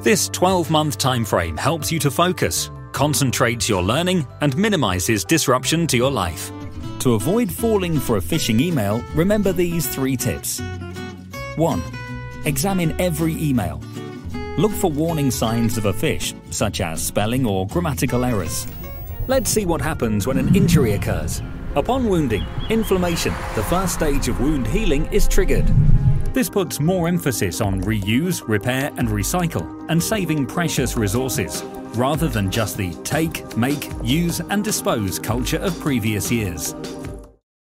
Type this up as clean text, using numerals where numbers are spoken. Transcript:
This 12-month timeframe helps you to focus, concentrate your learning, and minimizes disruption to your life. To avoid falling for a phishing email, remember these 3 tips. 1. Examine every email. Look for warning signs of a phish, such as spelling or grammatical errors. Let's see what happens when an injury occurs. Upon wounding, inflammation, the first stage of wound healing, is triggered. This puts more emphasis on reuse, repair, and recycle, and saving precious resources, rather than just the take, make, use, and dispose culture of previous years.